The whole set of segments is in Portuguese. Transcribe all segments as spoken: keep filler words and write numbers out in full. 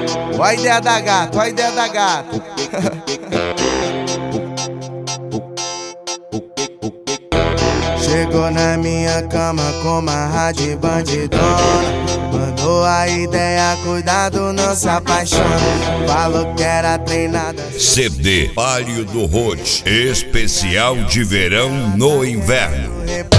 Ó a ideia da gata, ó a ideia da gata. Chegou na minha cama com uma rádio bandidona. Mandou a ideia, cuidado, não se apaixona. Falou que era treinada. C D Palio do Road, especial de verão no inverno.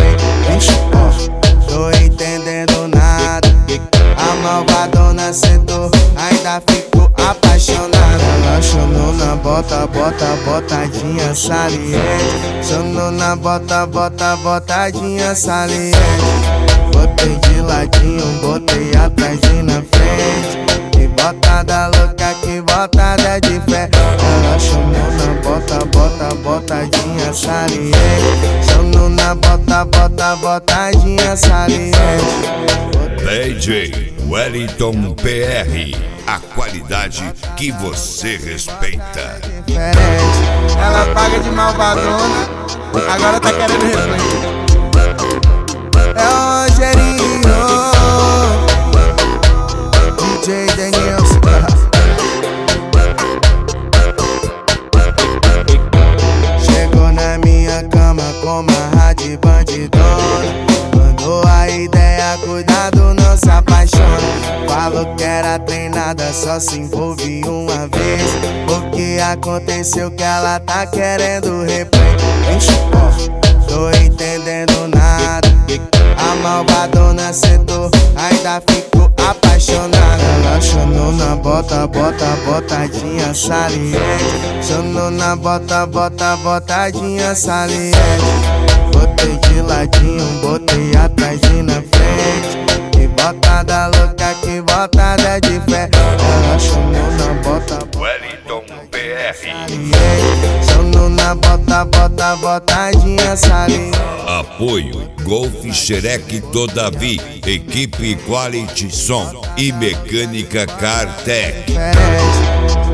Tô entendendo nada. A malvadona sentou, ainda ficou apaixonada. Ela chamou na bota, bota, botadinha saliente. Chamou na bota, bota, botadinha saliente. Botei de ladinho, botei atrás e na frente. Que botada louca, que botada de fé. Ela chamou na bota, bota, botadinha saliente. Chamou na bota, bota, botadinha saliente. D J Wellington P R, a qualidade que você respeita. Ela paga de malvadona, agora tá querendo replay. É o Rogerinho, D J Denilson. Chegou na minha cama com uma rádio bandidona. Mandou a ideia, cuidado, não se apaixona. Falou que era treinada, só se envolve uma vez. O que aconteceu que ela tá querendo replay? Tô entendendo nada. A malvadona sentou, ainda ficou apaixonada. Ela chamou na bota, bota, botadinha saliente. Chamou na bota, bota, botadinha saliente. Botei de ladinho, botei atrás e na frente. Que botada louca, que botada de fé. Ela chamou na bota, Wellington P R. chamou na bota, bota, botadinha saliente. Apoio Golf Xerec Todavi, equipe Quality Som e Mecânica Cartec. Diferente.